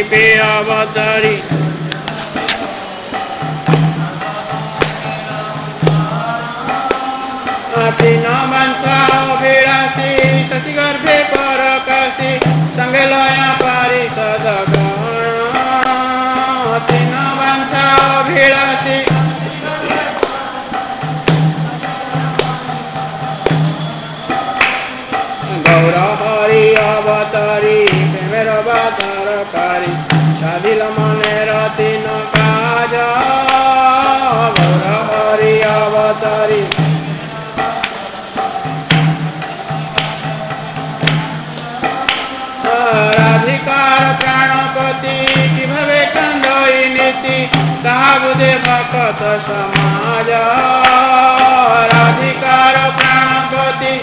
नवद्वीपे अवतरी तीन वंशा अभिलाषी शशिगर्भे परकाशी संगे लया पारिषद गण तीन वंशा अभिलाषी गौर हरि अवतारी प्रेमेर अवतारकारी साधिल मनेर तीन काज गौर हरि अवतारी राधिकार प्राणपति कि भवे कंदई नीति कहा बुझे भक्त समाज राधिकार प्राणपति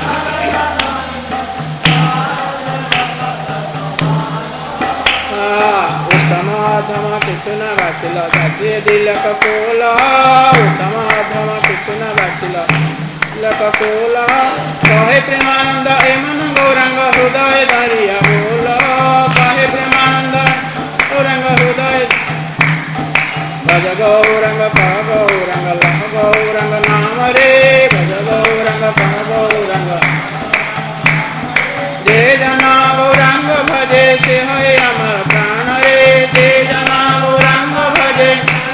उत्तम अधम किछु न बाछिल जातीय दिलक कोल उत्तम अधम किछु न बाछिल लकोल कहे प्रेमानंद एमन गौरांग हृदय धरिया बोल कहे प्रेमानंद गौरांग हृदय भज गौरांग कह गौरांग लह गौरांग नाम रे भज गौरांग कह गौरांग जे जना गौरांग भजे से है अमर प्राण रे जे जना गौरांग भजे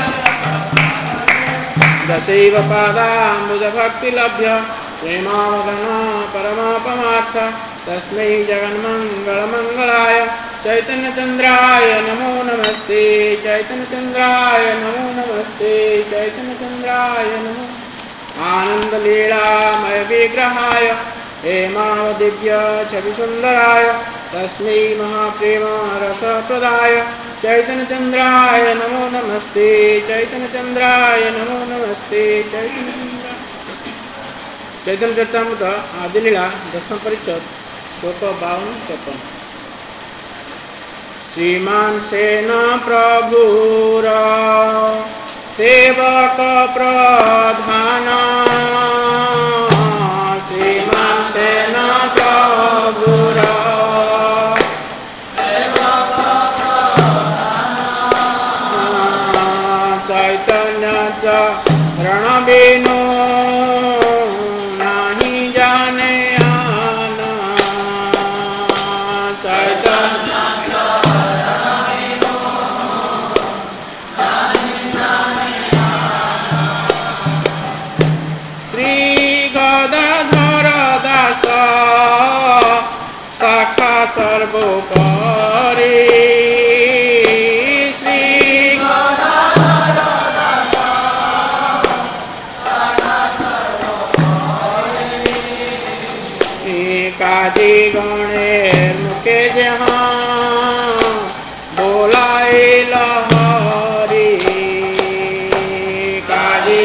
दशैव पादाम्बुज भक्ति लभ्य प्रेमावगन परमापमार्थ तस्मै जगन्मंगल मंगलाय चैतन्य चंद्राय नमो नमस्ते चैतन्य चंद्राय नमो नमस्ते चैतन्य चंद्राय नमो आनंद लीलामय विग्रहाय हेमाव दिव्य छवि सुंदराय तस्मै महाप्रेम रस प्रदाय चैतन्य चंद्राय नमो नमस्ते चैतन्य चंद्राय नमो नमस्ते चैतन्य चंद्राय चैतन्य चरितामृत आदिलीला दशम परिच्छद श्लोक 52-53 श्रीमान सेन प्रभुर सेवक प्रधान श्रीमान सेन प्रभुर चैतन्य चरण बिनु नहीं जाने आना चैतन्य चरण बिनु नहीं जाने आना श्री गदाधर दास शाखा सर्वोपरि काजी गणेर मुके जहाँ बोलाए लहरी काजी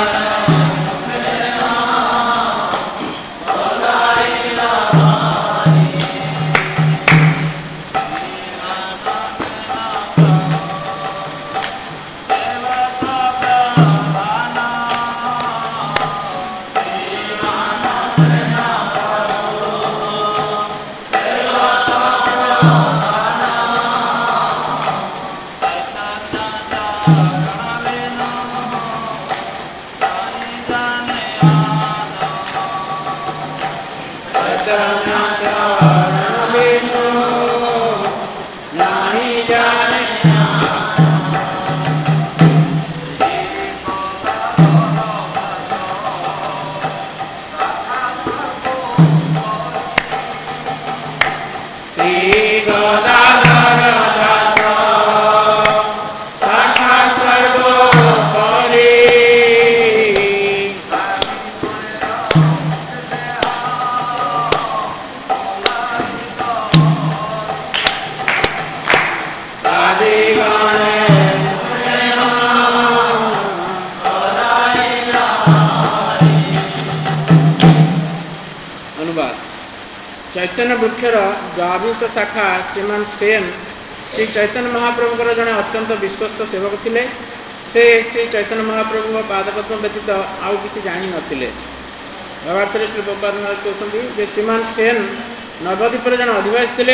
चैतन्य वृक्षर द्वाविंश शाखा श्रीमान सेन श्री चैतन्य महाप्रभुଙ୍କର जड़े अत्यंत विश्वस्त सेवक थिले। से श्री चैतन्य महाप्रभु पादपद्म व्यतीत आउ किसी जानी नथिले। भावार्थ श्री प्रभुपाद महाराज कहते श्रीमान सेन नवद्वीप जड़े अधिवासी थे।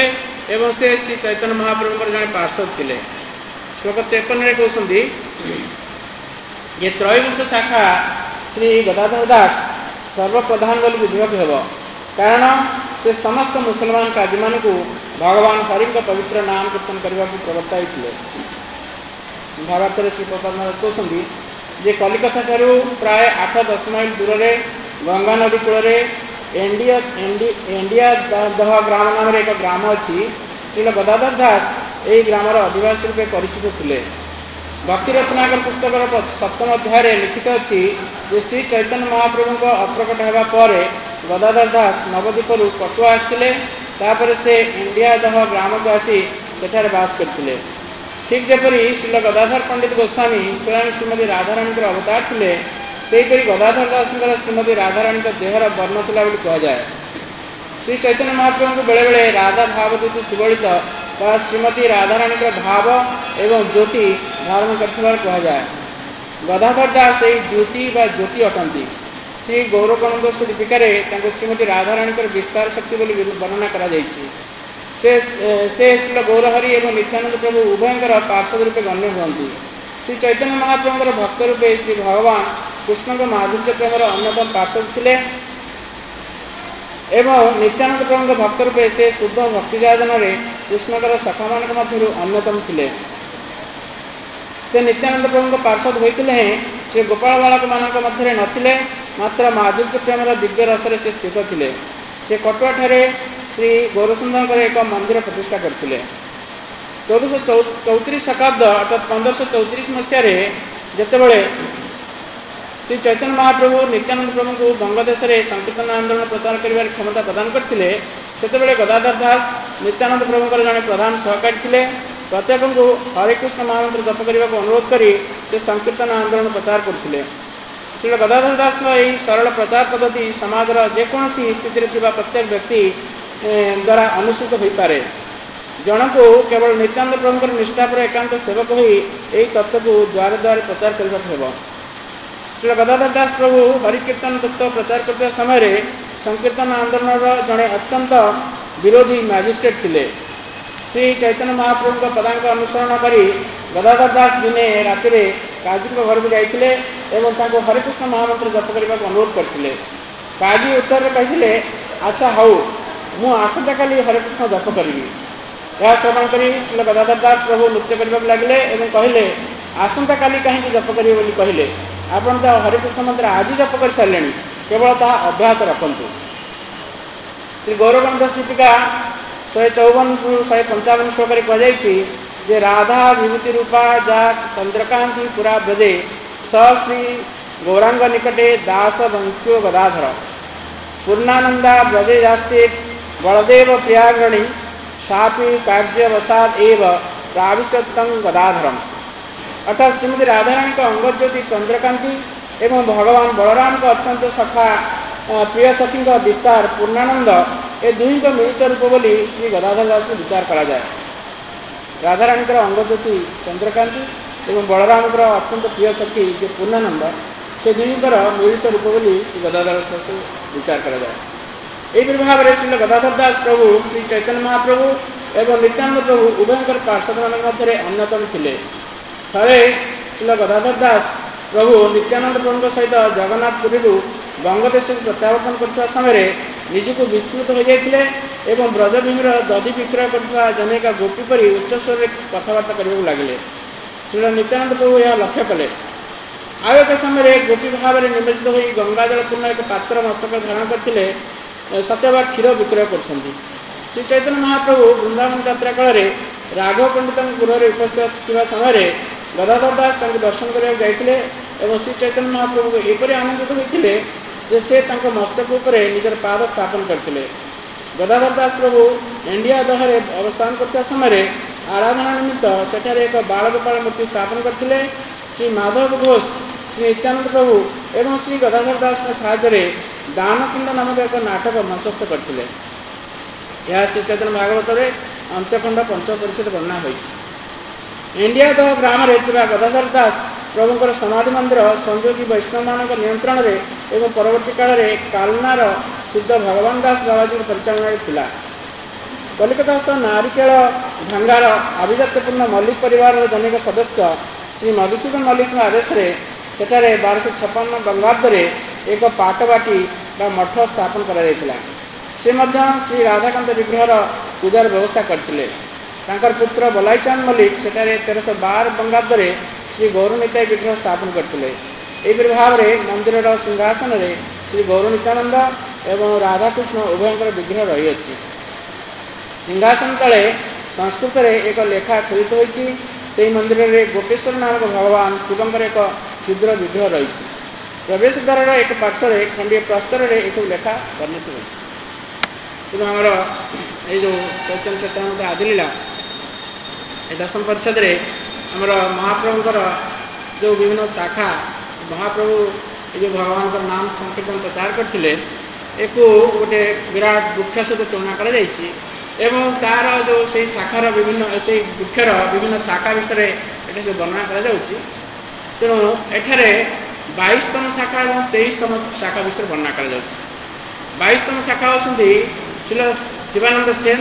एवं से श्री चैतन्य महाप्रभु जड़े पार्षद थे। श्लोक 53 कहते ये त्रयोविंश शाखा श्री गदाधर दास सर्वप्रधान बोली बुझाक हेब, कारण से समस्त मुसलमान काजी मान को भगवान हरि पवित्र नाम कीर्तन करने को प्रवर्ताई थे। भावार्थ श्री प्रभुपाद कहते जे कलिकता ठारू प्राय 8-10 माइल दूर में गंगा नदी कूल एंडिया दह ग्राम नाम एक ग्राम अच्छी। श्री गदाधर दास यही ग्रामर अधिवासी रूपे परिचित थे। भक्ति रत्नाकर पुस्तक 7म अध्याय लिखित अच्छी जे श्री चैतन्य महाप्रभु को अप्रकट होगा पर गदाधर दास नवद्वीप कटुआ आसते, से इंडिया दह ग्राम को आसी सेठारे बास करते। ठीक जपरी श्री गदाधर पंडित गोस्वामी स्वयं श्रीमती राधाराणी अवतार थे, सेहीपरि गदाधर दास श्रीमती राधाराणी देहर वर्ण था कहुए। श्री चैतन्य महाप्रभु को बेले बेले राधा भावदूत सुगलित व श्रीमती राधाराणी भाव एवं ज्योति धारण कर कहुए। गदाधर दास यही ज्योति व ज्योति अटंती। श्री गौरकनंद दीपिकार श्रीमती राधाराणी विस्तार शक्ति बोली वर्णना करा से श्री गौरहरि एवं नित्यानंद प्रभु उभयंकर पार्षद रूपे गण्य हुए। श्री चैतन्य महाप्रभुर भक्त रूपे श्री भगवान कृष्ण को माधुर्य प्रेमर अन्यतम पार्षद थे एवं नित्यानंद प्रभु भक्त रूपे से शुद्ध भक्ति जाजन कृष्णकर सखा मान मध्य अन्यतम थे। से नित्यानंद प्रभु पार्षद होते हैं से गोपाल बालक मान मध्य नथिले, मात्र माधुर्य प्रेमर दिव्य रसरे से स्थित थे। से कटुआ ठारे श्री गौरसुंदर एक मंदिर प्रतिष्ठा करते। 1434 शताब्द अर्थात 1534 मसीह जितेबले श्री चैतन्य महाप्रभु नित्यानंद प्रभु को बंगदेश में संकीर्तन आंदोलन प्रचार कर क्षमता प्रदान करते, से गदाधर दास नित्यानंद प्रभु जड़े प्रधान सहकारी थे। प्रत्येक को हरिकृष्ण महामंत्र जप करने को अनुरोध कर संकीर्तन आंदोलन प्रचार करते। श्री गदाधर दास यही सरल प्रचार पद्धति समाजर जेकोसी स्थिति प्रत्येक व्यक्ति द्वारा अनुसूत हो पारे। जन को केवल नित्यानंद प्रभु निष्ठा पर एकांत सेवक हो यही तत्व को द्वारे द्वारे प्रचार करने। श्री गदाधर दास प्रभु हरिकीर्तन तत्व प्रचार करते समय संकीर्तन आंदोलन जड़े अत्यंत विरोधी मैजिस्ट्रेट थे। श्री चैतन्य महाप्रभु पदांक अनुसरण कर गदाधर दास दिने राति काजी घर को जाते और हरिकृष्ण महामंत्र जप करने को अनुरोध करते। काजी उत्तर कहते अच्छा हाउ मु आसंता काली हरिकृष्ण जप करी। यह श्रवण कर श्री गदाधर दास प्रभु नृत्य करने लगे और कहले आसंता काली कहीं जप करेंगे बोली कहले आपन तो हरिकृष्ण मंत्र आज जप कर सारे केवल ता अब्याहत रखु। श्री गौरकनंद दीपिका 154-155 श्लोक कहुई राधा विभूति रूपा जा चंद्रकांति पुरा ब्रजे स श्री गौरांग निकटे दास वंश्यो गदाधर पूर्णानंदा ब्रजे जास्ते बलदेव प्रियाग्रणी शापी कार्यवसाद एव प्राविशतं गदाधरम। अर्थात श्रीमती राधाराणी का अंगज्योति चंद्रकांति एवं भगवान बलराम का अत्यंत सखा प्रिय सखी का विस्तार पूर्णानंद ए दुई का मिलित रूप बोली श्री गदाधर दास विचार करा जाए। राधाराणी अंगज्योति चंद्रकांति एवं बलराम अत्यंत प्रिय सखी जो पूर्णानंद से दुईकर मिलित रूप बोली श्री गदाधर दास विचार करा जाए। यही भाव में श्री गदाधर दास प्रभु श्री चैतन्य महाप्रभु एवं नित्यानंद प्रभु उभयंकर पार्षद मान मध्य अन्यतम थे। थे श्री गदाधर दास प्रभु नित्यानंद प्रभु सहित जगन्नाथपुरी बंगदेश को प्रत्यावर्तन कर समय निजक विस्मृत हो जाते और ब्रजभूमि दधि विक्रय कर जनेका गोपी पर उच्च स्वर में कथबार्ता करने लगे। श्री नित्यानंद प्रभु यह लक्ष्य कले। आउ एक समय गोपी भाव में निमज्जित हो गंगाजल पूर्ण एक पात्र मस्तक धारण करते सत्यवा क्षीर विक्रय कर। श्री चैतन्य महाप्रभु वृंदावन यात्रा काल राघव पंडित गृह में उपस्थित थी समय गदाधर दास दर्शन करने जाते और श्री चैतन्य महाप्रभु को एपरी आनंदित होते से मस्तक उपर निजर पाद स्थापन करते। गदाधर दास प्रभु इंडिया दहरे अवस्थान करता समय आराधना निमित्त सेठारे एक बाल गोपाल मूर्ति स्थापन करते। श्री माधव घोष श्री नित्यानंद प्रभु एवं श्री गदाधर दास साहाय्य दानकुंड नामक एक नाटक मंचस्थ करते। यह श्री चैतन्य भागवत अंत्यखंड पंचम परिच्छेद वर्णना होती। इंडिया दह ग्राम गदाधर दास प्रभुंर समाधि मंदिर संयोगी वैष्णव मान नियंत्रण में एवं परवर्ती काल में कालनार सिद्ध भगवान दास बाबाजी परिचालन थिला। କଲିକତାସ୍ଥ ନାରିକେଳ ଭାଙ୍ଗାର ଆଭିଜାତ୍ୟପୂର୍ଣ୍ଣ ମଲ୍ଲିକ ପରିବାରର ଜନୈକ ସଦସ୍ୟ ଶ୍ରୀ ମଧୁସୂଦନ ମଲ୍ଲିକଙ୍କ ଆଦେଶରେ ସେଠାରେ 1256 ବଙ୍ଗାବ୍ଦରେ ଏକ ପାଟବାଟି ବା ମଠ ସ୍ଥାପନ କରାଯାଇଥିଲା। ସେ ମଧ୍ୟ ଶ୍ରୀ ରାଧାକାନ୍ତ ବିଗ୍ରହର ପୂଜାର ବ୍ୟବସ୍ଥା କରିଥିଲେ। ତାଙ୍କର ପୁତ୍ର ବଲାଇଚାନ୍ଦ ମଲ୍ଲିକ ସେଠାରେ 1312 ବଙ୍ଗାବ୍ଦରେ ଶ୍ରୀ ଗୌରନିତାଇ ବିଗ୍ରହ ସ୍ଥାପନ କରିଥିଲେ। ଏହିପରି ଭାବରେ ମନ୍ଦିରର ସିଂହାସନରେ ଶ୍ରୀ ଗୌରନିତ୍ୟାନନ୍ଦ ଏବଂ ରାଧାକୃଷ୍ଣ ଉଭୟଙ୍କର ବିଗ୍ରହ ରହିଅଛି। ସିଂହାସନ ତଳେ ସଂସ୍କୃତରେ ଏକ ଲେଖା ଖୋଦିତ ହୋଇଛି। ସେହି ମନ୍ଦିରରେ ଗୋପେଶ୍ୱର ନାମକ ଭଗବାନ ଶିବଙ୍କର ଏକ କ୍ଷୁଦ୍ର ବିଗ୍ରହ ରହିଛି। ପ୍ରବେଶ ଦ୍ୱାରର ଏକ ପାର୍ଶ୍ୱରେ ଖଣ୍ଡିଏ ପ୍ରସ୍ତରରେ ଏସବୁ ଲେଖା ବର୍ଣ୍ଣିତ ହୋଇଛି। ତେଣୁ ଆମର ଏଇ ଯେଉଁ ଚୈତନ୍ୟ ଚୈତାମୃତ ଆଦିଲୀଳା ଏ ଦଶମ ପରିଚ୍ଛଦରେ ଆମର ମହାପ୍ରଭୁଙ୍କର ଯେଉଁ ବିଭିନ୍ନ ଶାଖା ମହାପ୍ରଭୁ ଏ ଯେଉଁ ଭଗବାନଙ୍କର ନାମ ସଂକୀର୍ତ୍ତନ ପ୍ରଚାର କରିଥିଲେ ଏକୁ ଗୋଟେ ବିରାଟ ବୃକ୍ଷ ସହିତ ତୁଳନା କରାଯାଇଛି ଏବଂ ତା'ର ଯେଉଁ ସେଇ ଶାଖାର ବିଭିନ୍ନ ସେଇ ବୃକ୍ଷର ବିଭିନ୍ନ ଶାଖା ବିଷୟରେ ଏଠି ସବୁ ବର୍ଣ୍ଣନା କରାଯାଉଛି। ତେଣୁ ଏଠାରେ 22ତମ ଶାଖା ଏବଂ 23ତମ ଶାଖା ବିଷୟରେ ବର୍ଣ୍ଣନା କରାଯାଉଛି। 22ତମ ଶାଖା ହେଉଛନ୍ତି ଶ୍ରୀଲ ଶିବାନନ୍ଦ ସେନ,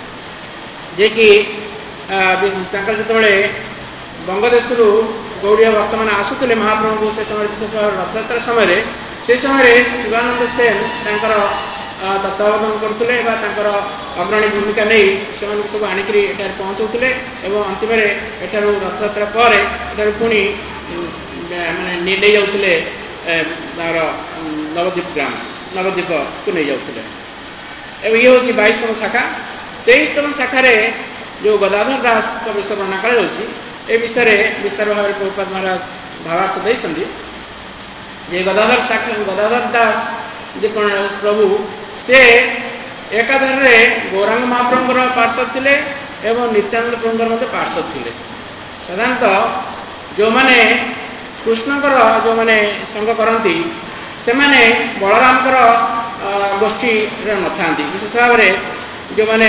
ଯିଏକି ତାଙ୍କର ଯେତେବେଳେ ବଙ୍ଗଦେଶରୁ ଗୌଡ଼ୀୟ ଭକ୍ତମାନେ ଆସୁଥିଲେ ମହାପ୍ରଭୁଙ୍କୁ ସେ ସମୟରେ ବିଶେଷ ଭାବରେ ରଥଯାତ୍ରା ସମୟରେ ସେ ସମୟରେ ଶିବାନନ୍ଦ ସେନ ତାଙ୍କର ତତ୍ତ୍ୱାବଧାନ କରୁଥିଲେ ବା ତାଙ୍କର ଅଗ୍ରଣୀ ଭୂମିକା ନେଇ ସେମାନଙ୍କୁ ସବୁ ଆଣିକରି ଏଠାରେ ପହଞ୍ଚାଉଥିଲେ ଏବଂ ଅନ୍ତିମରେ ଏଠାରୁ ରଥଯାତ୍ରା ପରେ ଏଠାରୁ ପୁଣି ମାନେ ନେଇ ଯାଉଥିଲେ ତାଙ୍କର ନବଦ୍ୱୀପକୁ ନେଇଯାଉଥିଲେ। ଏବଂ ଇଏ ହେଉଛି 22ତମ ଶାଖା। 23ତମ ଶାଖାରେ ଯେଉଁ ଗଦାଧର ଦାସଙ୍କ ବିଷୟ ବର୍ଣ୍ଣନା କରାଯାଉଛି ଏ ବିଷୟରେ ବିସ୍ତାର ଭାବରେ ପ୍ରଭୁପାଦ ମହାରାଜ ଭାବାର୍ଥ ଦେଇଛନ୍ତି ଯେ ଗଦାଧର ଦାସ ଯେ କ'ଣ ପ୍ରଭୁ ସେ ଏକାଧାରରେ ଗୌରାଙ୍ଗ ମହାପ୍ରଭୁଙ୍କର ପାର୍ଶ୍ୱଦ ଥିଲେ ଏବଂ ନିତ୍ୟାନନ୍ଦ ପ୍ରଭୁଙ୍କର ମଧ୍ୟ ପାର୍ଶ୍ୱଦ ଥିଲେ। ସାଧାରଣତଃ ଯେଉଁମାନେ କୃଷ୍ଣଙ୍କର ଯେଉଁମାନେ ସଙ୍ଗ କରନ୍ତି ସେମାନେ ବଳରାମଙ୍କର ଗୋଷ୍ଠୀରେ ନଥାନ୍ତି। ବିଶେଷ ଭାବରେ ଯେଉଁମାନେ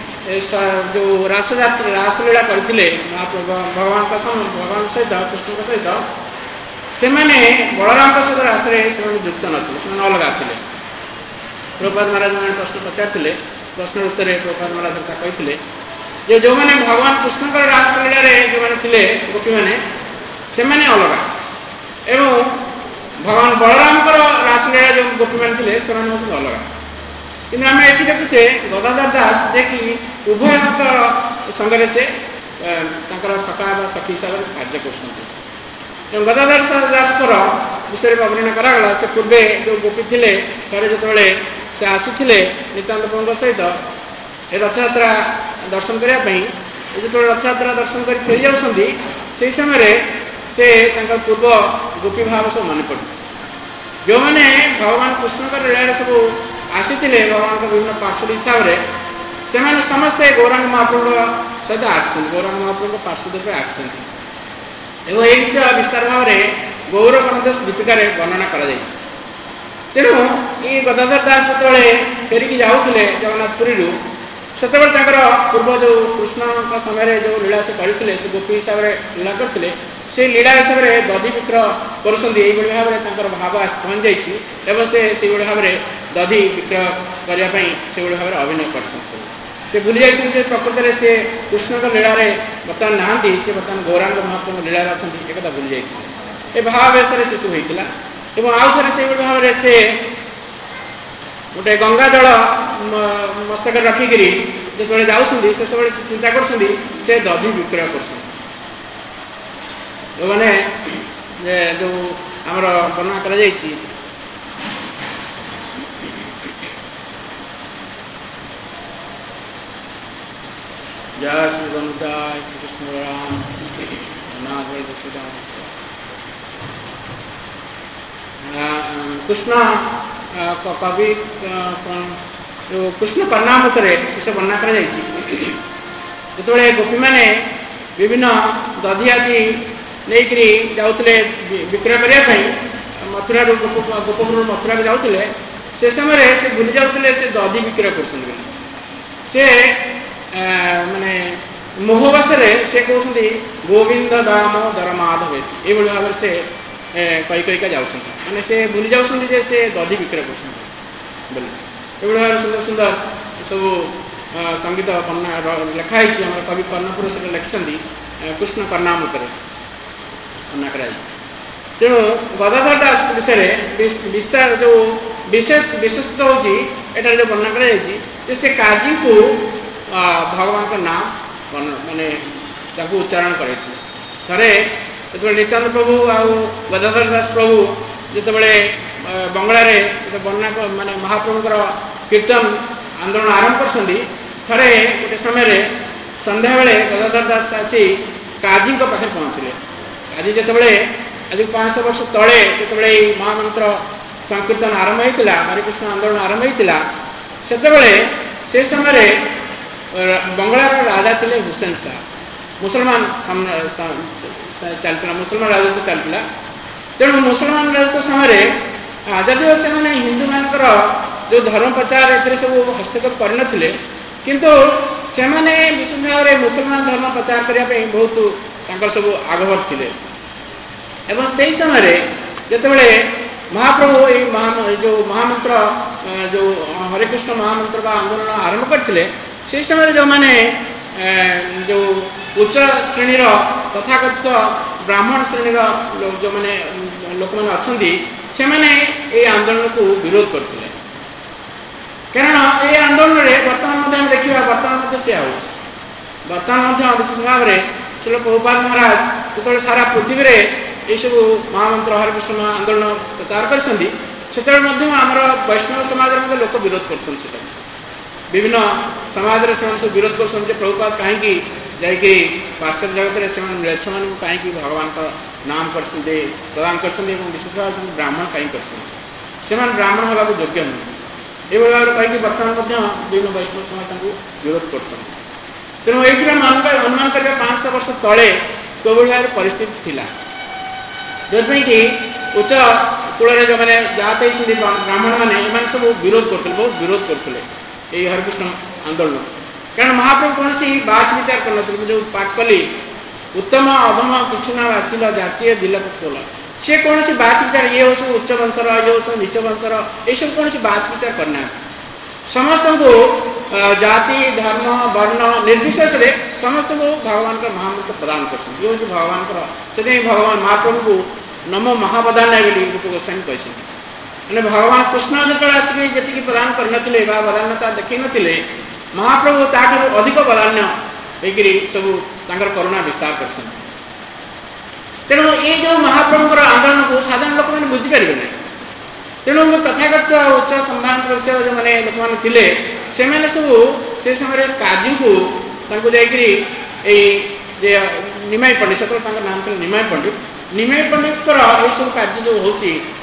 ଯେଉଁ ରାସଲୀଳା କରିଥିଲେ ଭଗବାନଙ୍କ ସହିତ କୃଷ୍ଣଙ୍କ ସହିତ ସେମାନେ ବଳରାମଙ୍କ ସହିତ ରାସରେ ସେମାନେ ଯୁକ୍ତ ନଥିଲେ, ସେମାନେ ଅଲଗା ଥିଲେ। ପ୍ରଭୁପାଦ ମହାରାଜ ମାନେ ପ୍ରଶ୍ନ ପଚାରିଥିଲେ, ପ୍ରଶ୍ନର ଉତ୍ତରେ ପ୍ରଭୁପାଦ ମହାରାଜ କହିଥିଲେ ଯେ ଯେଉଁମାନେ ଭଗବାନ କୃଷ୍ଣଙ୍କର ରାସଲୀଳାରେ ଯେଉଁମାନେ ଥିଲେ ଗୋପୀମାନେ ସେମାନେ ଅଲଗା ଏବଂ ଭଗବାନ ବଳରାମଙ୍କର ରାସଲୀଳା ଯେଉଁ ଗୋପୀମାନେ ଥିଲେ ସେମାନେ ହେଉଛନ୍ତି ଅଲଗା। କିନ୍ତୁ ଆମେ ଏଠି ଦେଖୁଛେ ଗଦାଧର ଦାସ ଯିଏକି ଉଭୟଙ୍କ ସଙ୍ଗରେ ସେ ତାଙ୍କର ସଖା ବା ସଖୀ ହିସାବରେ କାର୍ଯ୍ୟ କରୁଛନ୍ତି। ଏବଂ ଗଦାଧର ଦାସଙ୍କର ବିଷୟରେ ବର୍ଣ୍ଣନା କରାଗଲା ସେ ପୂର୍ବେ ଯେଉଁ ଗୋପୀ ଥିଲେ ଥରେ ଯେତେବେଳେ ସେ ଆସୁଥିଲେ ନିତ୍ୟାନନ୍ଦ ପ୍ରଭୁଙ୍କ ସହିତ ଏ ରଥଯାତ୍ରା ଦର୍ଶନ କରିବା ପାଇଁ ଯେତେବେଳେ ରଥଯାତ୍ରା ଦର୍ଶନ କରି ଫେରିଯାଉଛନ୍ତି ସେହି ସମୟରେ ସେ ତାଙ୍କର ପୂର୍ବ ଗୋପୀ ଭାବ ସବୁ ମନେ ପଡ଼ିଛି। ଯେଉଁମାନେ ଭଗବାନ କୃଷ୍ଣଙ୍କର ଲୀଳାରେ ସବୁ ଆସିଥିଲେ ଭଗବାନଙ୍କ ବିଭିନ୍ନ ପାର୍ଶ୍ୱଦ ହିସାବରେ ସେମାନେ ସମସ୍ତେ ଗୌରାଙ୍ଗ ମହାପ୍ରଭୁଙ୍କ ସହିତ ଆସିଛନ୍ତି, ଗୌରାଙ୍ଗ ମହାପ୍ରଭୁଙ୍କ ପାର୍ଶ୍ୱଦ ରୂପେ ଆସିଛନ୍ତି। ଏବଂ ଏହି ବିଷୟ ବିସ୍ତାର ଭାବରେ ଗୌର ଗଣଦେଶ ଦୀପିକାରେ ବର୍ଣ୍ଣନା କରାଯାଇଛି। ତେଣୁ ଏଇ ଗଦାଧର ଦାସ ଯେତେବେଳେ ଫେରିକି ଯାଉଥିଲେ ଜଗନ୍ନାଥ ପୁରୀରୁ ସେତେବେଳେ ତାଙ୍କର ପୂର୍ବ ଯେଉଁ କୃଷ୍ଣଙ୍କ ସମୟରେ ଯେଉଁ ଲୀଳା ସେ କରିଥିଲେ ସେ ଗୋପୀ ହିସାବରେ ଲୀଳା କରିଥିଲେ ସେଇ ଲୀଳା ହିସାବରେ ଦଧି ବିକ୍ରୟ କରୁଛନ୍ତି। ଏଇଭଳି ଭାବରେ ତାଙ୍କର ଭାବ ଆସି ପହଞ୍ଚିଯାଇଛି ଏବଂ ସେ ସେଇଭଳି ଭାବରେ ଦଧି ବିକ୍ରୟ କରିବା ପାଇଁ ସେଭଳି ଭାବରେ ଅଭିନୟ କରିଛନ୍ତି। ସବୁ ସେ ଭୁଲି ଯାଇଛନ୍ତି ଯେ ପ୍ରକୃତରେ ସେ କୃଷ୍ଣଙ୍କ ଲୀଳାରେ ବର୍ତ୍ତମାନ ନାହାନ୍ତି, ସେ ବର୍ତ୍ତମାନ ଗୌରାଙ୍ଗ ମହାପ୍ରଭୁଙ୍କ ଲୀଳାରେ ଅଛନ୍ତି, ଏକଥା ଭୁଲି ଯାଇଥିଲେ। ଏ ଭାବାବେଶରେ ସେ ସବୁ ହେଇଥିଲା। ଏବଂ ଆଉ ଥରେ ସେଇଭଳି ଭାବରେ ସେ ଗୋଟେ ଗଙ୍ଗା ଜଳ ମସ୍ତକରେ ରଖିକିରି ଯେତେବେଳେ ଯାଉଛନ୍ତି ସେ ସବୁବେଳେ ଚିନ୍ତା କରୁଛନ୍ତି ସେ ଦଧି ବିକ୍ରୟ କରୁଛନ୍ତି। ଯେଉଁମାନେ ଯେଉଁ ଆମର ବର୍ଣ୍ଣନା କରାଯାଇଛି जय श्री गणुदाय श्री कृष्ण राम कृष्ण कवि जो कृष्ण कर्णामृतरे से वर्णना कर गोपी मैंने विभिन्न दधि आदि नहीं जाते विक्रय करने मथुरा गोपपुर मथुरा जाते से समय से भूली जाते से दधि विक्रय कर माने मोहवशरे से कहते गोविंद दामोदर माधव ये भाव से कही कहीका जाऊँ मैंने से भूली जाऊँ से दधि विक्रय कर सुंदर सुंदर सब संगीत लिखाई आम कवि कर्णपुर से लिखिं कृष्ण कर्णामृत वर्णना कर तेणु गदाधर दास विषय विस्तार जो विशेषता होती जो वर्णना कर से काजी को भगवान का नाम माने उच्चारण करे थे जो नित्यानंद प्रभु आ गदाधर दास प्रभु जिते बंगला वर्णना माने महाप्रभुकर कीर्तन आंदोलन आरंभ कर गोटे समय संध्या बेले गदाधर दास आसी काजी पाखे पहुँचले। आज जिते आज 500 वर्ष तले जिते महामंत्र संकीर्तन आरंभ होता हरिकृष्ण आंदोलन आरंभ होता से समय बंगलार राजा थे हुसैन शाह मुसलमान चलता मुसलमान राजत्व चलता तेणु मुसलमान राजत्व समय जदिव से हिंदू मानकर जो धर्म प्रचार ए सब हस्तक्षेप करनथिले किंतु से विशेष भाव में मुसलमान धर्म प्रचार करने बहुत सब आगभर थे एवं से समय जितेबाला महाप्रभु जो महामंत्र जो हरिकृष्ण महामंत्र का आंदोलन आरंभ करते से समय जो मैंने जो उच्च श्रेणीर तथाकथित ब्राह्मण श्रेणीर जो मैंने लोक मैंने अच्छा से मैंने आंदोलन को विरोध करते कारण ये आंदोलन में बर्तमान देखा बर्तमान से बर्तमान विशेष भाव में श्री प्रभुपाद महाराज जो सारा पृथ्वी में ये सब महामंत्र हरिकृष्ण आंदोलन प्रचार कर आमर वैष्णव समाज में लोक विरोध कर विभिन्न समाज सब विरोध कर प्रभुपाद कहीं जाकि पाश्चात्य जगत में म्लेच्छ मान कहीं भगवान का नाम कर प्रदान कर विशेष भाव ब्राह्मण कहीं कर ब्राह्मण होगा योग्य नुह ये भाव कहीं बर्तमान विभिन्न वैष्णव समाज को विरोध कर तेणु ये अनुमान कर 500 वर्ष तले कोई भाव परिस्थिति थिला जो कि उच्च कूल जो मैंने जात ब्राह्मण मैंने सब विरोध करते बहुत विरोध करते ये हरिकृष्ण आंदोलन कारण महाप्रभु कौन बाच विचार कर जो पाठ कली उत्तम अधम किछु ना बाचिल जाचिए दिल कोल सी कौन बाच विचार ये हूँ उच्च वंशर ये हूँ नीच वंशर ये सब कौन बाच विचार करना समस्त को जाति धर्म वर्ण निर्विशेष समस्त को भगवान का महामंत्र प्रदान कर ये हूँ भगवान से भगवान महाप्रभु को नमो महावदान्य रूप गोस्वामी कहते मैंने भगवान कृष्ण जो आसिक जी प्रदान करते वदान्यता देखी नथिले महाप्रभु ताठू अधिक वदान्य होकर सब करुणा विस्तार कर तेणु ये जो महाप्रभुर आंदोलन को साधारण लोक मैंने बुझीपारे ना तेणु तथाकथित उच्च सम्मान विषय जो मैंने लोक मैंने से सब से समय काजी को जाकि निमाई पंडित से नाम थे निमाई पंडित ये सब कार्य जो हो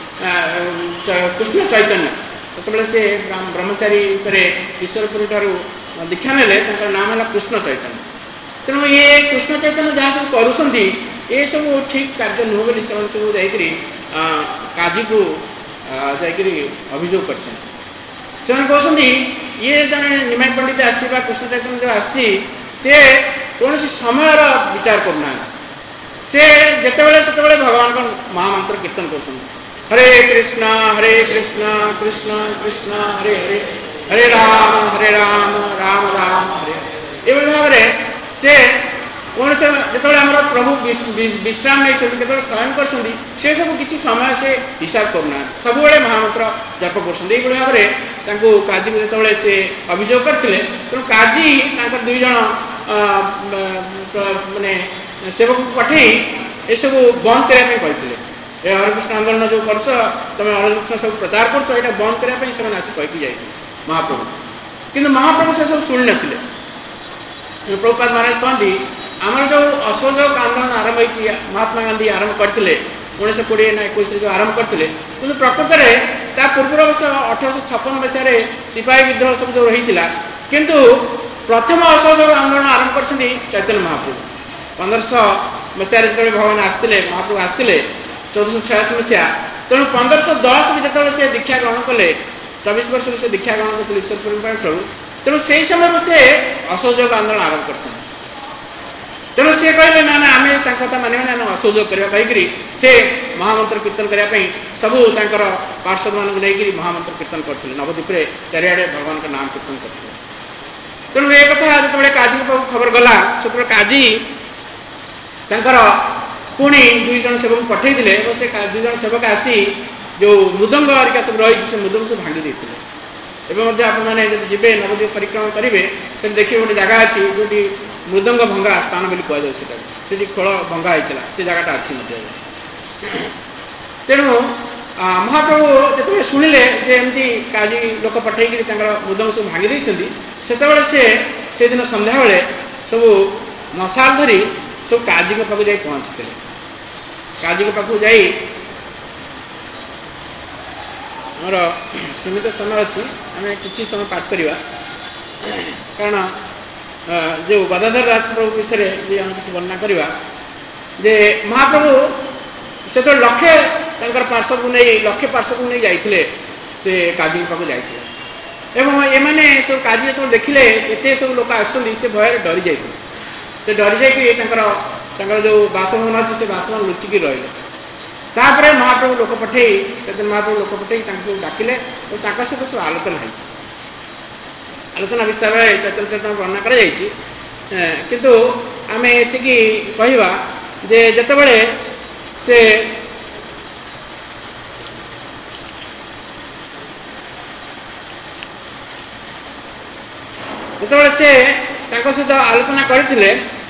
कृष्ण चैतन्य जो से ब्रह्मचारी ईश्वरपुरी ठार दीक्षा ने नाम है कृष्ण चैतन्य तेणु ये कृष्ण चैतन्य जहाँ सब कर ये सब ठीक कार्य नुह बोली सब जाकि काजी को जाकि अभियोग कर कहते ये जड़े निमाई पंडित आसी कृष्ण चैतन्य जो आसी से कौन समय विचार करना से जितेबाला से भगवान का महामंत्र कीर्तन कर हरे कृष्ण कृष्ण कृष्ण हरे हरे हरे राम राम राम हरे ये भाव में से कौन से जो आम प्रभु विश्राम नहीं सकते शयन कर सब किसी समय से हिसाब करना सब महामंत्र जप कर भाव में काजी को जो से अभियोग करते तेणु काजी दुई जन माने सेवक को पठे ये सब बंद करने कहते हरिकृष्ण आंदोलन जो कर तुम हरिकृष्ण सब प्रचार कर बंद करने से कहीकि जाए महाप्रभु किंतु महाप्रभु से सब शुणी नथिले प्रभुपाद महाराज कहती आमर जो असहयोग आंदोलन आरंभ होती महात्मा गांधी आरंभ करते 1920 ना 21 जो आरंभ करते कि प्रकृत में पूर्व वर्ष 1856 मसीह सिपाही विद्रोह सब जो रही किंतु प्रथम असहयोग आंदोलन आरंभ कर चैतन्य महाप्रभु 1500 मसीह जो भगवान आसते महाप्रभु आसते 1486 मसीहा तेणु 1510 जो से दीक्षा ग्रहण कले 24 वर्ष से दीक्षा ग्रहण करते ईश्वरपुरी ठार तेणु से समय से असहयोग आंदोलन आरंभ कर तेणु सी कहले ना ना आम कथा मानवा ना असहयोग करवा कहीकि से महामंत्र कीर्तन करने सबू पार्षद मानक नहीं महामंत्र कीर्तन करते नवद्वीप चारिआडे भगवान का नाम कीर्तन करते तेणु ये कथा जो काजी खबर गला से काजी तांकर पुणी 2 जन सेवक पठे से 2 जन सेवक आसी जो मृदंग हरिका सब रही से मृदंग सब भांगी देते आपने जी नवद्वीप परिक्रमा करेंगे तो देखिए गोटे जगह अच्छी जो मृदंग भंगा स्थान बोली कहुए से खोल भंगा होता से जगटा अच्छी तेणु महाप्रभु जो शुणिले एमती काजी लोक पठे मृदंग सब भांगी देते से दिन संध्या बेले सब मसाल धरी सब काजी पाक जा पहुँचते काजी पाक जा मोर सीमित समय अच्छी आम किसी समय पाठ करवा कारण जो गदाधर दास प्रभु विषय भी आम किसी वर्णना करवा जे महाप्रभु से तो लक्षे पार्श्व को नहीं लक्षे पार्श्व को नहीं जाते से काजी पाक जाते एवं एमाने सब काजी जो देखिले एत सब लोक आसुँच से भय डरी जाते डरी जा जो बासभवन अच्छे से बासभवन लुचिकी रही तापर महाप्रभु लोक पठे महाप्रभु लोक पठे सब डाकिले और सहित सब आलोचना है आलोचना विस्तार चैतन्य चैतन्य वर्णना कर किंतु आम ये कहवा जे जितेबाला से जितेबाला से सहित आलोचना करते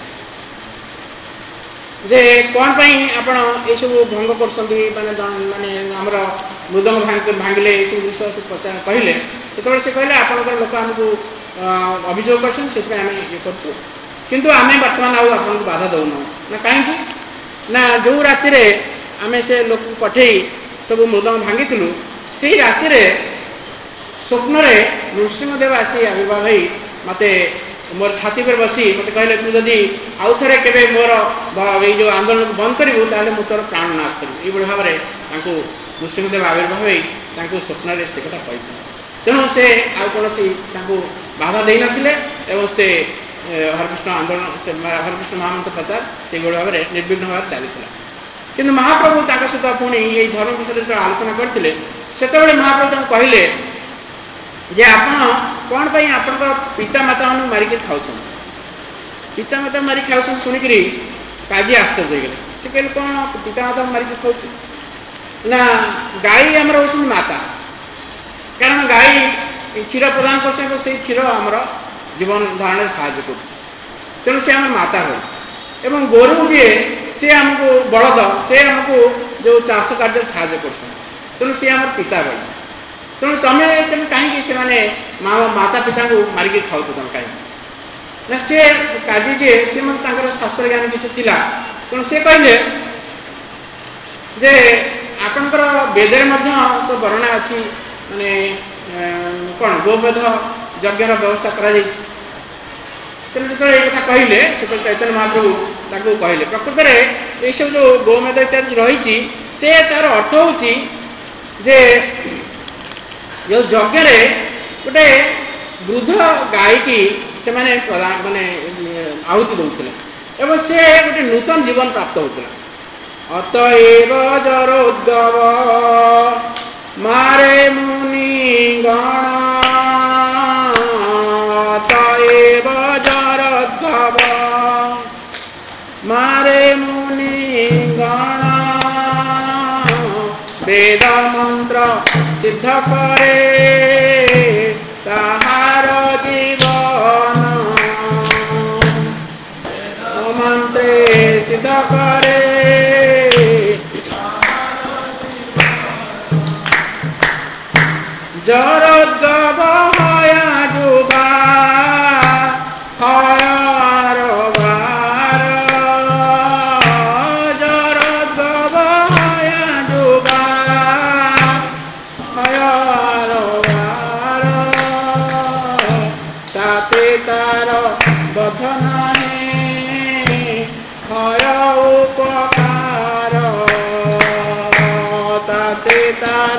जे कौन आपण ये सब भंग कर माने आमर मृदंग भांगिले ये सब विषय पचार कहले जो से कहले आपंकर लोक आमको अभियोग कर ये किंतु आम बर्तमान आपको बाधा दौना ना कहीं ना जो राति आम से लोक पठे सब मृदंग भांगी से राति स्वप्न नृसिंहदेव आसी आविर्भाव हो मत मोर छाती पर बसी मत कहले तू जदि आउ थे के मोर ये जो आंदोलन को बंद करूँ ताले मु तोर प्राण नाश करी ये भाव में नृसिंहदेव आविर्भाव हो स्वप्न से कथा कही तेणु से आउ कौन बाधा दे न से हरकृष्ण आंदोलन से हरकृष्ण महामंत्र प्रचार से भाव में निर्विघ्न भाव चलता कि महाप्रभु सहित पुणी ये धर्म विषय जो आलोचना करते से महाप्रभु कहले जे आपण कौन पाई आपण पिता माता मान मारिक खाऊ पिता माता मारिक खाऊ शुणिक काजी आश्चर्य हो से कहले कौन पिता माता मारिक खाऊ ना गाई आमर हो माता कारण गाई क्षीर प्रदान कर से क्षीर आमर जीवन धारण साहय कर से आम माता हो एवं गोरु जी सी आमको बलद से आमको जो चाष कार्य साहय कर सी आम पिता भाई तेणु तुम कहीं से माता पिता को मारिक खाऊ तुम कहीं ना सी काजी जी सी मतलब शास्त्र ज्ञान किसी तेणु से कहले जे आपणकर वेदर सब वर्णना अच्छी माने कौन गोवेद यज्ञर व्यवस्था कर जो कथा कहले से चैतन्य महाप्रभु कहले प्रकृत में ये सब जो गोमेध इत्यादि रही से तार अर्थ होची जे जो यज्ञ गोटे वृद्ध गाय की से माने प्रदान माने आहुति दौले एवं से गोटे नूतन जीवन प्राप्त होता अतएव जरोद्गव मारे मुनि गण अतएव जरोद्गव मारे मुनि गण वेद मंत्र सिद्ध करे ताहार जीवन मंत्रे सिद्ध करे जरोद्गव हया जुगा हयार बार जरोद्गव हया जुगा हयार बार ताते तार बधन हय उपकार ताते तार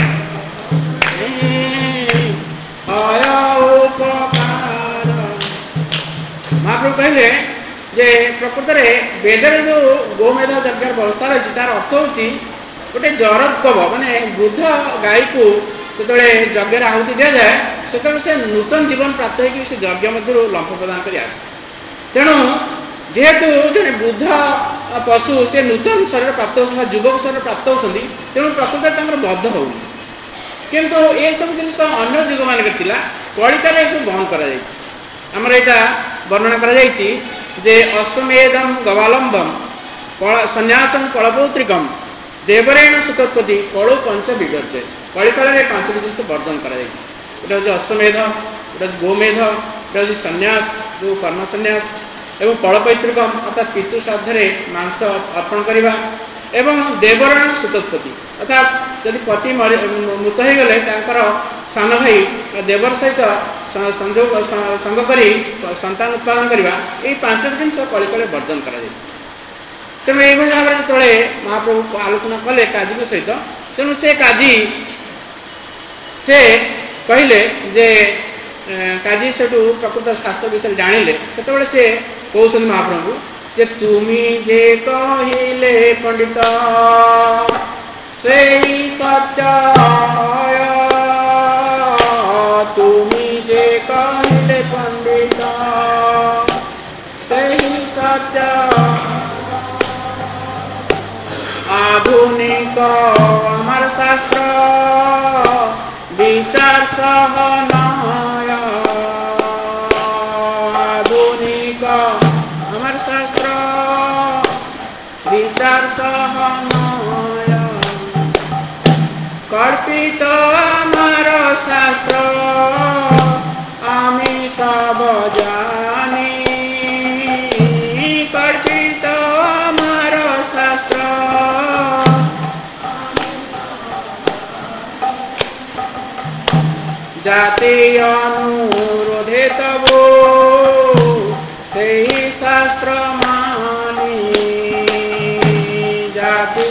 महाप्रभु कहले जे प्रकृत में वेदर जो गोमेध यज्ञ व्यवस्था रही तार अर्थ हूँ गोटे जरोद्गव माने वृद्ध गाई को जो यज्ञ आहुति दि जाए से नूतन जीवन प्राप्त होगी से यज्ञ मध्य लंफ प्रदान कर आसे तेणु जेहेतु जड़े वृद्ध पशु से नूतन शरीर प्राप्त हो युवक शरीर प्राप्त होती तेणु प्रकृत बद्ध हो किंतु ये सब जिन अन्य युग मान कलिकार सब बंद कर वर्णना कर अश्वमेधम गवालंबम संन्यासम कलपौत्रिकम देवरेण सुतोत्पत्ति कलु पंच विवर्जय कलिकाल में 5टी जिन वर्जन कर अश्वमेध गोटा गोमेध गोटा संन्यास जो कर्म संन्यास एवं कलपैतृकम अर्थात पितृ श्राद्धे मांस अर्पण करने एवं देवरेण सुतोत्पत्ति अर्थात यदि पति मृत हो गले सान भाई देवर सहित संयोग संग कर संतान उत्पादन करने ये 5टी जिन कलिकाल वर्जन कर तेणु ये भाव में जो महाप्रभु आलोचना कले काजी सहित तेणु से काजी से कहले जे काजी से प्रकृत शास्त्र विषय जानिले से कहते महाप्रभु जे तुमी जे कहले पंडित से सत्य तुमी जे कहले पंडित से सत्य आधुनिक अमर शास्त्र विचार सहनाय आधुनिक अमर शास्त्र विचार सहनाय कल्पित अमर शास्त्र आमी सब जानी कल्पित अमर शास्त्र जाति अनुरोधे तबो से ही शास्त्र मानी जाति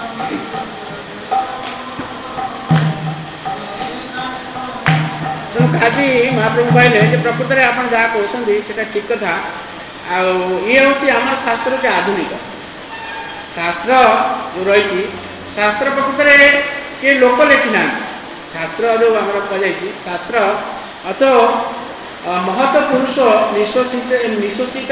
काजी महाप्रभु कहले प्रकृत में आप जहाँ कहते हैं ठीक कथा ये हूँ आम शास्त्र के आधुनिक शास्त्र जो रही शास्त्र प्रकृत में किए लोक लिखिना शास्त्र जो आम कह शास्त्र अतो महत पुरुष निश्वसित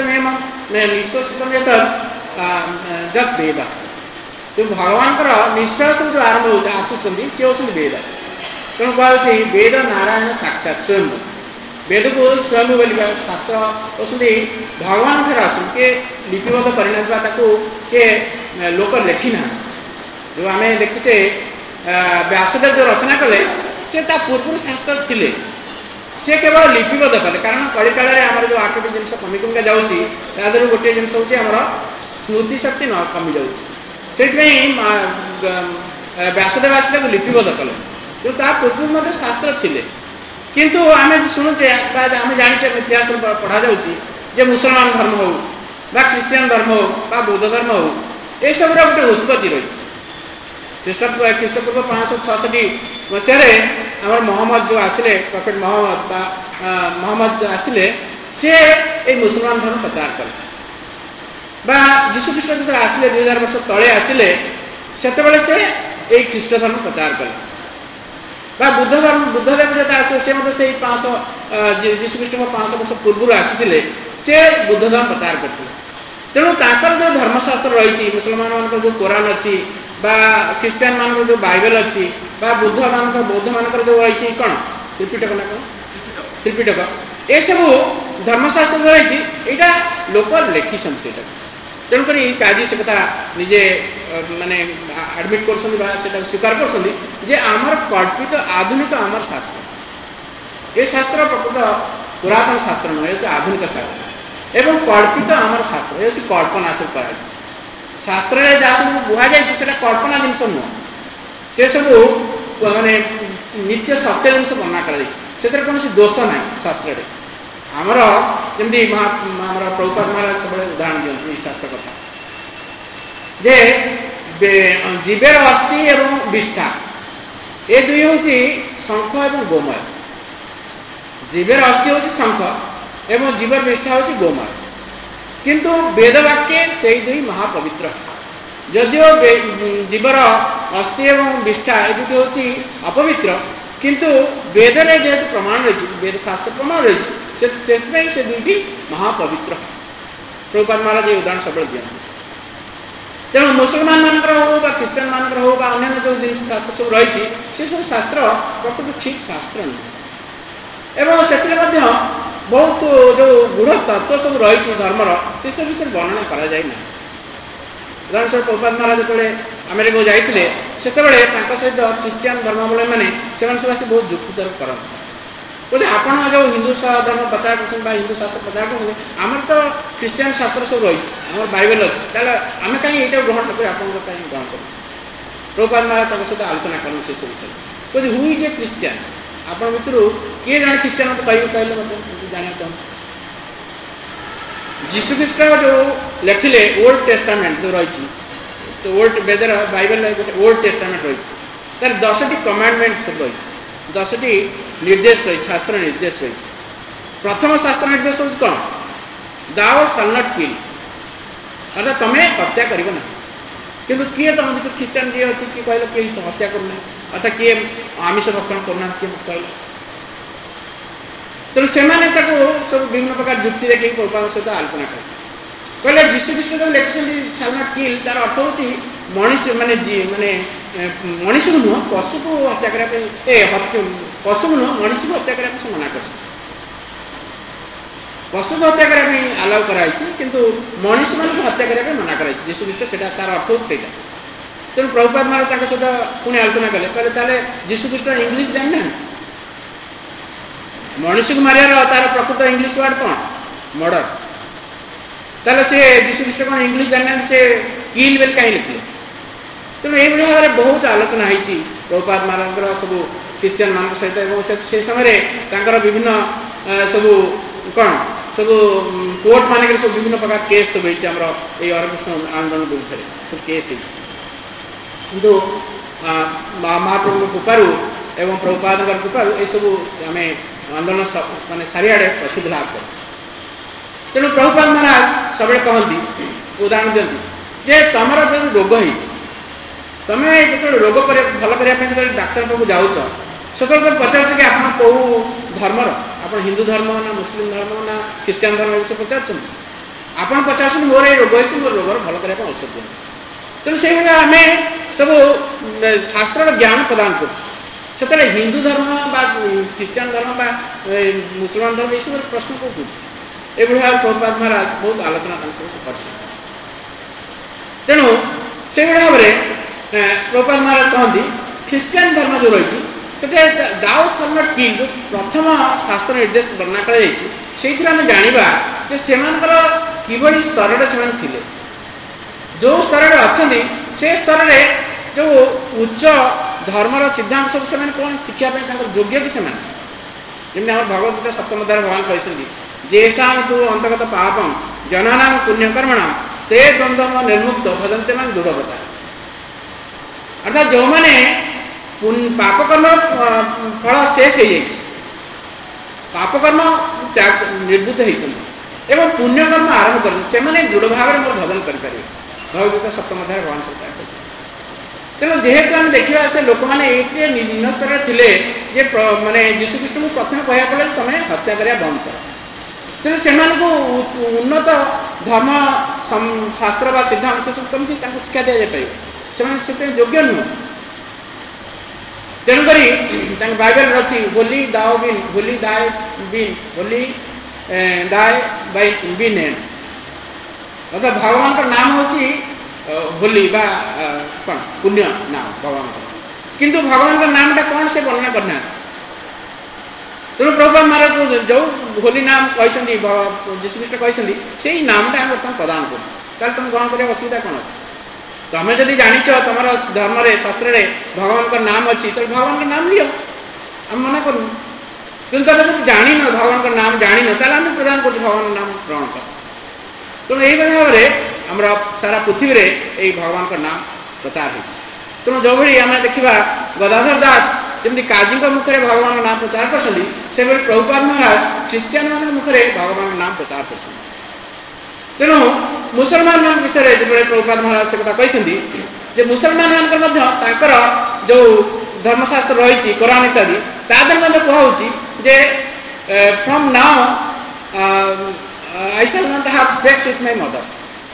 जत वेद जो भगवान निश्वास जो आरंभ होता आसुच्च सी हूँ वेद तेणु कहते वेद नारायण साक्षात स्वयं वेद को स्वयं बोलिबा शास्त्र होती भगवान ठार आस किए लिपिबद्ध करना किए लोक लिखिना जो आम देखुचे व्यासदेव जो रचना कले से पूर्व शास्त्र थिले से केवल लिपिबद्ध कले कारण कलिकाल आम जो 8टी जिन कमी कमिका जाऊँगी गोटे जिन हूँ आम स्मृति शक्ति न कमी जाऊँगी व्यासदेव आस लिपिबद्ध कले जो पूर्व शास्त्र थिले किंतु आम शुणुचे आम जाने इतिहास पढ़ा जाऊँगी मुसलमान धर्म हो क्रिश्चियन धर्म हो बौद्ध धर्म हो ये सब गोटे उत्पत्ति रही ख्रीष्टपूर्व 566 मसीह आम मोहम्मद जो आसिले प्रॉफिट मोहम्मद आसिले से ये मुसलमान धर्म प्रचार कले जीशुख्रीष्ट जो आसिले 2000 वर्ष तले आसिले से ये ख्रीष्ट धर्म प्रचार कले बुद्धदेव जो आसिले से 500 जीशुख्रीष्ट 500 वर्ष पूर्व आसी से बुद्ध धर्म प्रचार करते तेणु ताकर जो धर्मशास्त्र रही मुसलमान मान जो कुरान अच्छी क्रिश्चियन मान जो बाइबल अच्छी बुद्ध मान बौद्ध मान जो रही कौन त्रिपिटक ना कौन त्रिपिटक ये सब धर्मशास्त्र जो रही यहाँ लोक लिखिसन से तेणुक काजी से कथा निजे माने आडमिट कर स्वीकार कर कल्पित आधुनिक आमर शास्त्र ये शास्त्र प्रकृत पुरातन शास्त्र नुहे ये आधुनिक शास्त्र एवं कल्पित आमर शास्त्र ये कल्पना सब कर शास्त्र जहाँ सब बुझा जाए कल्पना जिनस नुह से सब माने नित्य सत्य जिन वर्णना कर कौन दोष ना शास्त्र आमर जमी आमर प्रभुपाद महाराज सब उदाहरण दिखती शास्त्र कथा जे जीवेर अस्थि एवं विष्ठा ये दुई हूँ शंख एवं गोमय जीवेर अस्थि हूँ शंख एवं जीवर विष्ठा हूँ गोमय किंतु वेदवाक्य से दुई महापवित्र जदिओ जीवर अस्थि एवं विष्ठा ये दुटी हूँ अपवित्र किंतु वेदरे जेहेतु प्रमाण रही वेद शास्त्र प्रमाण रही से दुईटी महापवित्र प्रभुपाद महाराज ये उदाहरण सब दिखाते तेणु मुसलमान मानकर हो क्रिश्चियन मानकर हो अन्य जो जिन शास्त्र सब रही से सब शास्त्र प्रकृत ठीक शास्त्र नुहे एवं से बहुत जो गूढ़ तत्व सब रही धर्मर से सब विषय वर्णना करा जाए ना उदाहरण स्वरूप प्रभुपाद महाराज जो अमेरिका जाते से सहित क्रिश्चियन धर्मावलम्बी मैंने से आसी बहुत जुक्तितर्क करते बोले आपड़ जो हिंदू धर्म प्रचार कर हिंदू शास्त्र प्रचार कर आम तो क्रिश्चियन शास्त्र सब रही आम बाइबल अच्छी आम कहीं यहाँ ग्रहण न आप ग्रहण कर प्रभुपाद महाराज सहित आलोचना करूँ से सब विषय बोले हु इज ए क्रिश्चियन आप भर किए जन क्रिश्चियन मत कहले मत जाना चाहूँ जीशुख्रीष्ट जो लिखिले ओल्ड टेस्टामेंट जो रही तो ओल्ड वेदर बाइबल गोटे ओल्ड टेस्टामेंट रही तार 10टी कमांडमेंट सब रही 10टी निर्देश रही शास्त्र निर्देश रही प्रथम शास्त्र निर्देश हूँ कौन दाओ शाल नॉट किल अर्थात तुम्हें हत्या कर किंतु किए तुम भर क्रिश्चियन जी अच्छी किए कहले किए हत्या करना अर्थात किए आमिष भक्षण करना किए कहले तेणु से सब विभिन्न प्रकार जुक्ति देखिए प्रभुपाद सहित आलोचना कर कहले जीशुख्रीष्ट जो लिखिं शाल नॉट किल तार अर्थ हूँ मनीष माने माने मनीष को नुह पशु को हत्या करने पशु को नुह मनीष को हत्या करने से मना कर पशु को हत्या करने आलाउ कराई किंतु मनीष मान हत्या करने मना कराई जीशुख्रीष्ट से तार अर्थ हूँ से तेणु प्रभुपाद महाराज सहित पुणी आलोचना कले कहले जीशुख्रीष्ट इंग्लीश जाना मनीष को मारियार तार प्रकृत इंग्लीश वर्ड कौन मर्डर ताले से जीशुख्रीष्ट कौन इंग्लीश जाना से किल बेल कहीं लिखिले तेणु ये भाव में बहुत आलोचना होती प्रभुपाद महाराज सब क्रिश्चियन मान सहित से समय विभिन्न सब कौन सब कोर्ट मान सब विभिन्न प्रकार केस सब होती हरकृष्ण आंदोलन विरुद्ध सब केस किंतु महाप्रभु कृपारू एवं प्रभुपाद कृपारू ये सब आम आंदोलन मानने सारिआड़े प्रसिद्ध लाभ कर तेणु प्रभुपाद महाराज सब कहती उदाहरण दिखती जे तुम जो रोग हो तुम्हें जो रोग भल करने डाक्तर पाक जाऊच से तुम पचार कि आप कौ धर्मर आप हिंदू धर्म ना मुस्लिम धर्म ना क्रिश्चियन धर्म विषय पचार आप पचार मोर ये रोग हो मोर रोगर भल करने औषध दिखाँ तेणु से आम सब शास्त्र ज्ञान प्रदान कर हिंदू धर्म बा क्रिश्चियन धर्म बा मुसलमान धर्म ये सब प्रश्न को पूछ ये भाव प्रभुपाद महाराज बहुत आलोचना कर तेणु से भाव में प्रभुपाद महाराज कहती क्रिश्चियन धर्म जो रही दाओ शाल नॉट किल जो प्रथम शास्त्र निर्देश वर्णना कर जाना से किभली स्तर से जो स्तर अच्छा से स्तर जो उच्च धर्मर सिद्धांत सब से कौन शिक्षा योग्य कि से जमी आम भगवद्गीता सप्तम अध्याय भगवान कहते जेसा तो अंतर्गत पापम जनाना पुण्यकर्मण ते द्वंद्व निर्मुक्त भजनते मान दृढ़ता अर्थात जो मैंने पापकर्म फल शेष हो पापकर्म निर्बुद्ध होती पुण्यकर्म आरंभ कर दृढ़ भाव में मोर भजन करेंगे भगवद्गीता सप्तम अध्याय भगवान सब तेणु जेहेतु आम देखा से लोक मैंने ये निम्न स्तर थे माने जीशुख्रीष्ट को प्रथम कहया फल तुम्हें हत्या करा बंद कर तेणु से उन्नत धर्म शास्त्र व सिद्धांत से सब कमी शिक्षा दी जाए से योग्य नुह तेणुक बाइबल अच्छी होली दाओ बिन होली दाए बिन होली दाए बै बिन अर्थात भगवान का नाम हूँ होली बा कौन पुण्य नाम भगवान किंतु भगवान का नाम टा कौन से वर्णना करना तेणु प्रभुपाद महाराज जो होली नाम कहते जीशुख्रीष्ट कहते से नामटा आम बर्तमान प्रदान कर तुम ग्रहण कर असुविधा कौन अच्छे तुम्हें जदि जान तुम धर्म शास्त्र भगवान का नाम अच्छी तो भगवान का नाम लियो आम मना करूँ किंतु तुम जब जान भगवान का नाम जान ताल आम प्रदान कर भगवान का नाम ग्रहण कर तेणु यही भाव में आमर सारा पृथ्वी में यही भगवान का नाम प्रचार हो तेणु जो भाई आम देखा गदाधर दास जमी काजी मुखर भगवान का नाम प्रचार कर प्रभुपाद महाराज क्रिश्चियन मान मुखर भगवान का नाम प्रचार कर तेणु मुसलमान विषय जो प्रभुपाद महाराज से कथा कहते मुसलमान मान जो धर्मशास्त्र रही कुरान इत्यादि तादर मध्य कहूँ जे from now I shall not have sex with my mother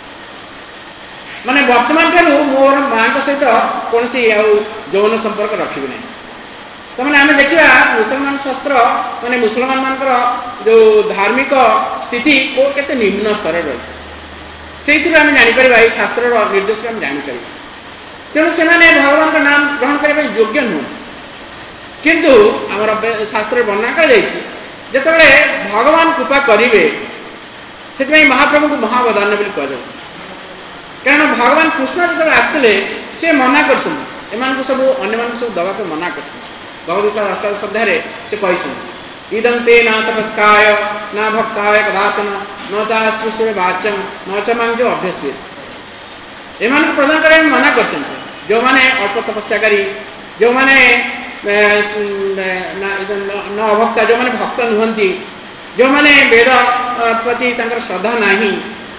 माने वर्तमान ठारू मोर माँ सहित कौन यौन संपर्क रखी ना तो मैंने आम देखा मुसलमान शास्त्र माने मुसलमान मान जो धार्मिक स्थिति को केते निम्न स्तर रही से आम जापर ये शास्त्र निर्देश आम जापर तेणु से भगवान का नाम ग्रहण करने योग्य नुह किंतु आमर शास्त्र वर्णना करते भगवान कृपा करेंगे से महाप्रभु को महावदान बोली कहुच्छे कारण भगवान कृष्ण जो आसते सी मना कर सब अन्य सब दवाक मना कर भगवद्गीता अष्टादशाध्याय से कही इदं ते न तपस्काय न भक्ताय कदाचन न चाश्रुषे वाच्यम न च मां जो अभ्यस्येत् एमान प्रदान करने में मना कर जो मैंने अल्प तपस्याकारी जो मैंने न अभक्ता जो मैंने भक्त नुहंती जो मैंने वेद प्रति श्रद्धा नहीं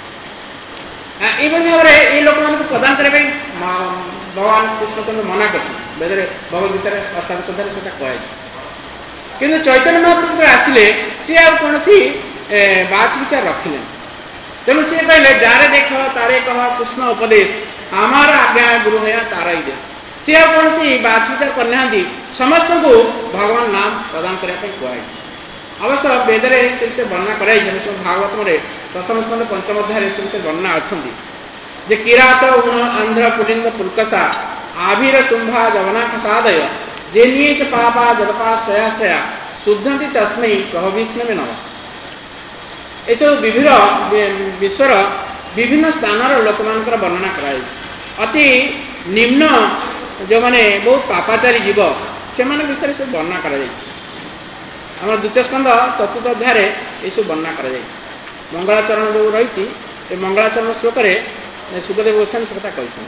ये भाव में ये लोक मान प्रदान करने भगवान कृष्णचंद्र मना कर वेदरे भगवद्गीतार अष्टादशाध्याय से कहुई किंतु चैतन्य महाप्रभु आसिले सी आ कौन बाच विचार रखिले तेणु सी कहले जारे देख तारे कह कृष्ण उपदेश आमार आज्ञा गुरु है तारा ही देश सी आ कौन बाच विचार करना समस्त को भगवान नाम प्रदान करने कहुई अवश्य वेदरे से वर्णना कराई भागवत में प्रथम स्कंद पंचम अध्याय से वर्णना अच्छा जे किरात उण आंध्र पुलिंद पुलकसा आभिर शुंभा जवना प्रसादय जे नीच पापा जलपा स्वया स्वया शुद्धंति तस्मै प्रभविष्णवे नम ये विभिन्न विश्वर विभिन्न स्थान लोक मान वर्णना कराई अति निम्न जो मैंने बहुत पापाचारी जीव से विषय सब वर्णना कर द्वितीय स्कंद चतुर्थ अध्याय ये सब वर्णना कर मंगलाचरण जो रही मंगलाचरण श्लोक सुखदेव गोस्वामी से कथा कही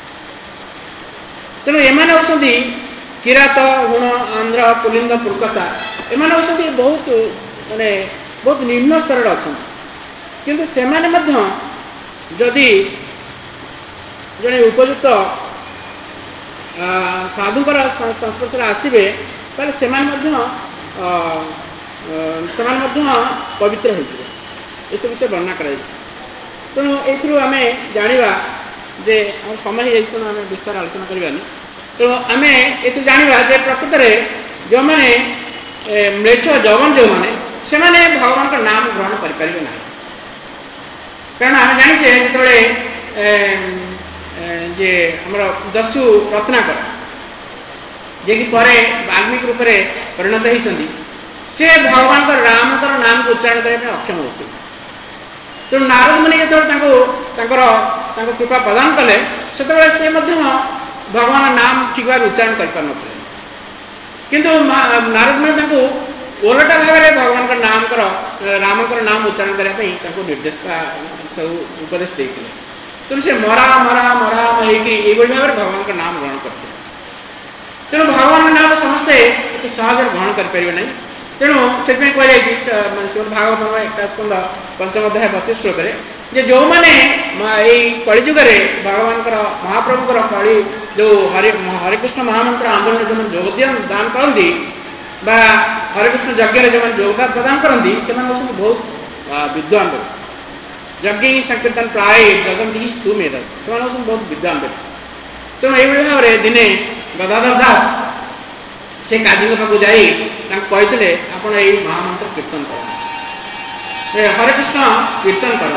तेणु एमाने होती किरात गुण आंध्र पुलिंद पुलकसा एमाने होती बहुत माने बहुत निम्न स्तर अच्छा किंतु सेमाने मध्य जदि जड़े उपयुक्त साधुकर संस्पर्श आसवे ताले सेमाने पवित्र हो ये विषय वर्णना कर तेणु एम जाना जे समय तेणु आम विस्तार आलोचना करवानी तेणु आम ये जाना जे प्रकृत में जो मैंने म्लेच्छ जगन जो मैंने से भगवान का नाम ग्रहण करें ना कारण आम जाचे जो आमर दस्यु रत्नाकर जे कि वाल्मीकि रूप में परिणत होती से भगवान का राम नाम को उच्चारण करने अक्षम होते तेणु नारद मुनि जो कृपा प्रदान कले से भगवान नाम ठीक भाव उच्चारण कर किंतु नारद मुनि ओलटा भाव में भगवान का नाम राम नाम उच्चारण करने निर्देश सब उपदेश देते तेणु से मरा मरा मरा ये भाव में भगवान का नाम ग्रहण करते तेणु भगवान नाम समस्ते सहज ग्रहण करें ना तेणु से कहु भागवत एक स्कंद पंचम अध्याय 32 श्लोक जे जो मैंने कलिजुगे भगवान महाप्रभुकर कली जो हरिकृष्ण महामंत्र आंदोलन जो योगदान करती हरिकृष्ण यज्ञ जो योगदान प्रदान करती से बहुत विद्वान यज्ञ संकीर्तन प्राय जगन्ति सुमेध से बहुत विद्वान तेणु ये भाव में दिने गदाधर दास से काजी पाक जाते आपड़ ये महामंत्र कीर्तन कर हरिकृष्ण कीर्तन कर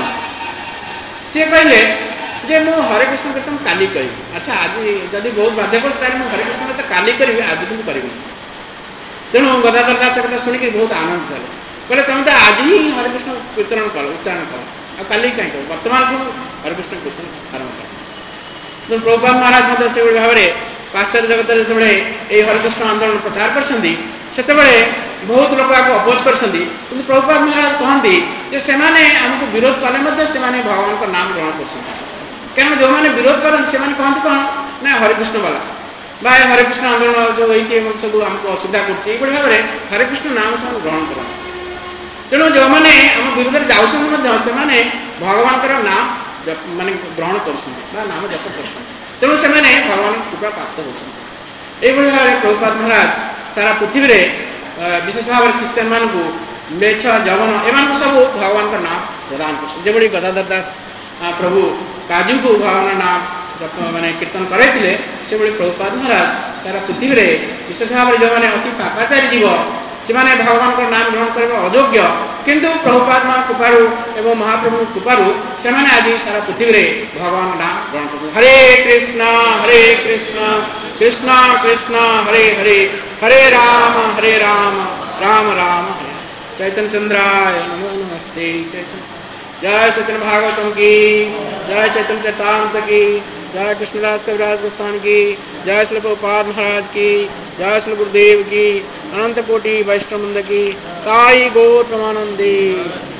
सी कहले जे मु हरिकृष्ण कीर्तन काली करी अच्छा आज जदि बहुत बाध्य कर हरिकृष्ण तो काली करी आज कि करी तेणु गदाधर दास कथा शुणिक बहुत आनंद थे कहले तुम तो आज ही हरिकृष्ण कीर्तन कर उच्चारण कर काली कहीं कर वर्तमान हरिकृष्ण कीर्तन आरंभ कर प्रभुपाद महाराज से भाव में पाश्चात्य जगत जो हरिकृष्ण आंदोलन प्रचार करते बहुत लोग अपोज कर प्रभुपाद महाराज कहते से आमको विरोध कले से भगवान का नाम ग्रहण कर जो मैंने विरोध करते कहते कौन ना हरिकृष्ण वाला हरिकृष्ण आंदोलन जो होती सब आमको असुविधा कर भाव में हरिकृष्ण नाम से ग्रहण कर तेणु जो मैंने आम विरोध में जाने भगवान का नाम माने ग्रहण कर नाम जप कर तेणु से भगवान कृपा प्राप्त होती भाव में प्रभुपाद महाराज सारा पृथ्वी विशेष भाव ख्रीस्टान मान को मेछ जवन एम सब भगवान का नाम प्रदान कर जो गदाधर दास प्रभु काजू को भगवान नाम मैंने कीर्तन कराइले से प्रभुपाद महाराज सारा पृथ्वी विशेष भाव जो मैंने अति पापाचारी जीव से भगवान का नाम ग्रहण करने अयोग्य किंतु प्रभुपाद कृपारू एवं महाप्रभु कृपारू से आज सारा पृथ्वी भगवान का नाम ग्रहण कर हरे कृष्ण कृष्ण कृष्ण हरे हरे हरे राम राम राम हरे चैतन्य चंद्राय नमो नमस्ते जय चैतन्य भागवतम की जय चैतन्य चैतामृत की जय कृष्णदास कविराज गोस्वामी की जय श्री प्रभुपाद महाराज की जय श्री गुरुदेव की अनंत कोटि वैष्णव वृंद की ताई गौर प्रमानंदी।